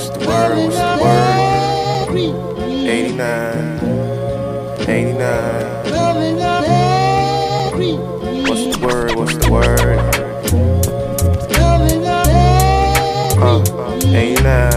What's the word? What's the word? 89. 89. What's the word? What's the word? 89.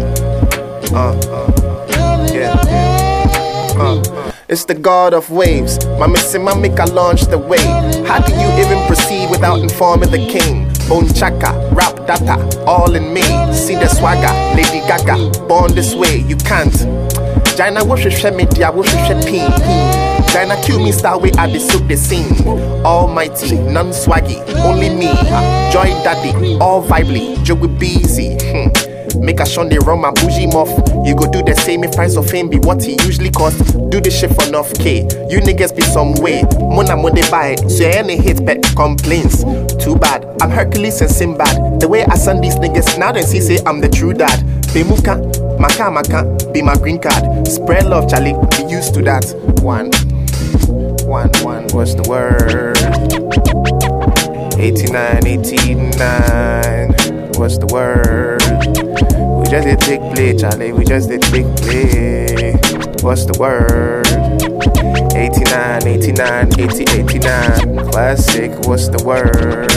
It's the god of waves. My missing my make I launch the wave. How do you even proceed without informing the king? Bone chaka, rap data, all in me. See the swagger, Lady Gaga, born this way, you can't. Jaina woshe media, woshe pin. Jaina kill me star way at the soup the scene. Almighty, none swaggy, only me. Joy daddy, all vibely, Joey busy. Make a shun they run my bougie muff. You go do the same if price of fame be what he usually cost. Do this shit for enough K. You niggas be some way. Mona they buy it. So any hate bet complaints. Too bad. I'm Hercules and Sinbad. The way I send these niggas now they see say I'm the true dad. Bemuka, maka, be my green card. Spread love, Charlie. Be used to that. One. What's the word? 89. What's the word? We just did big play, Charlie. We just did big play. What's the word? 89. 89. Classic. What's the word?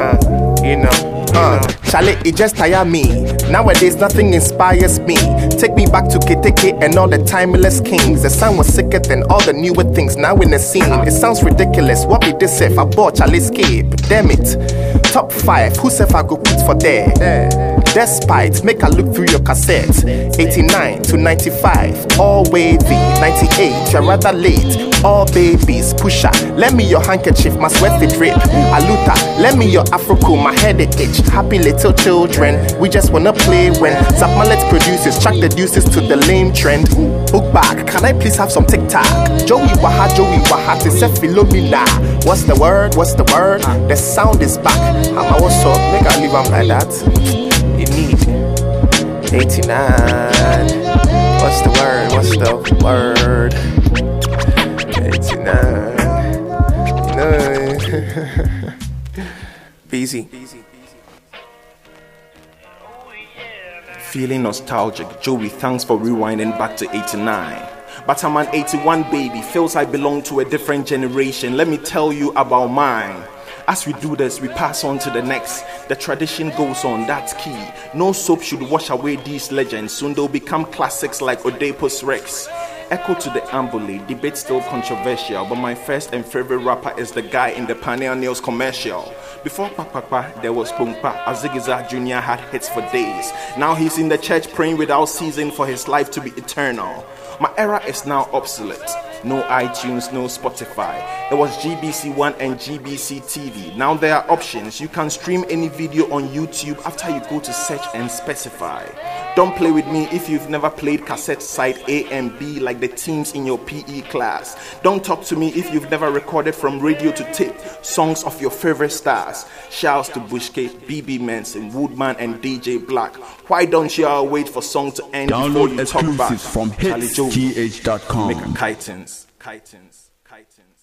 Charlie, it just tire me. Nowadays, nothing inspires me. Take me back to Keteke and all the timeless kings. The sound was sicker than all the newer things now in the scene. It sounds ridiculous. What be this if I bought Charlie Scape? Damn it. Top 5, who said I go put for there? Despite, make a look through your cassettes. 89 to 95, all wavy. 98, you're rather late. All babies, pusher. Lend me your handkerchief, my sweat it drip. Aluta, lend me your afro cool, my head it itch. Happy little children, we just wanna play when Zap Mallet produces, chuck the deuces to the lame trend. Book back, can I please have some TikTok? Joey Waha, it's a Philomena. What's the word? What's the word? The sound is back. How what's up? Make I leave them like that. You need 89. What's the word? What's the word? 89. Busy. Feeling nostalgic, Joey, thanks for rewinding back to 89. But I'm an 81 baby, feels I belong to a different generation. Let me tell you about mine. As we do this, we pass on to the next. The tradition goes on, that's key. No soap should wash away these legends. Soon they'll become classics like Oedipus Rex. Echo to the Ambule, debate still controversial, but my first and favorite rapper is the guy in the Pioneer Nails commercial. Before Papa, there was Pumpa. Azigiza Jr. had hits for days. Now he's in the church praying without ceasing for his life to be eternal. My era is now obsolete. No iTunes, no Spotify. There was GBC One and GBC TV. Now there are options. You can stream any video on YouTube after you go to search and specify. Don't play with me if you've never played cassette side A and B like the teams in your PE class. Don't talk to me if you've never recorded from radio to tape songs of your favorite stars. Shouts to Bushgate, BB Manson, Woodman and DJ Black. Why don't you all wait for song to end before you talk back? From hitsgh.com. Make a kitens.